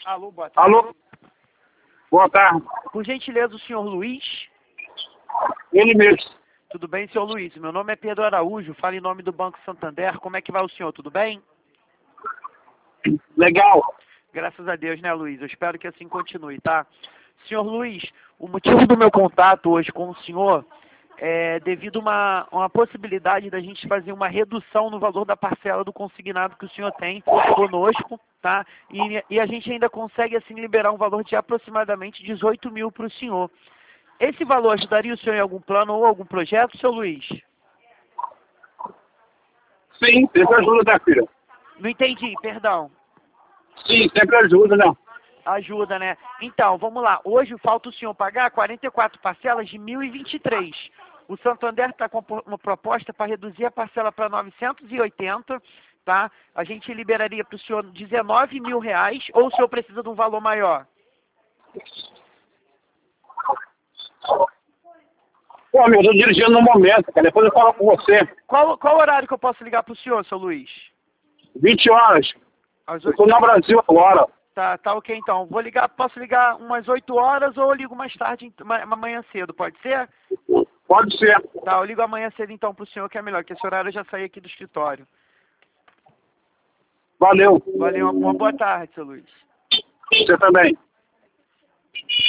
Alô, boa tarde. Alô? Boa tarde. Por gentileza, o senhor Luiz? Ele mesmo. Tudo bem, senhor Luiz? Meu nome é Pedro Araújo, falo em nome do Banco Santander. Como é que vai o senhor? Tudo bem? Legal. Graças a Deus, né, Luiz? Eu espero que assim continue, tá? Senhor Luiz, o motivo do meu contato hoje com o senhor é devido a uma possibilidade da gente fazer uma redução no valor da parcela do consignado que o senhor tem conosco, tá? E a gente ainda consegue, assim, liberar um valor de aproximadamente 18 mil para o senhor. Esse valor ajudaria o senhor em algum plano ou algum projeto, senhor Luiz? Sim, sempre ajuda, né, filha? Não entendi, perdão. Sim, sempre ajuda, né? Ajuda, né? Então, vamos lá. Hoje falta o senhor pagar 44 parcelas de 1.023. O Santander está com uma proposta para reduzir a parcela para 980, tá? A gente liberaria para o senhor 19 mil reais, ou o senhor precisa de um valor maior? Pô, meu, eu tô dirigindo no momento, cara. Depois eu falo com você. Qual horário que eu posso ligar para o senhor, seu Luiz? 20 horas. Às Eu tô no Brasil agora. Tá ok então. Posso ligar umas 8 horas ou eu ligo mais tarde, amanhã cedo, pode ser? Pode ser. Tá, eu ligo amanhã cedo então pro senhor que é melhor, que esse horário eu já saí aqui do escritório. Valeu. Valeu, uma boa tarde, seu Luiz. Você também.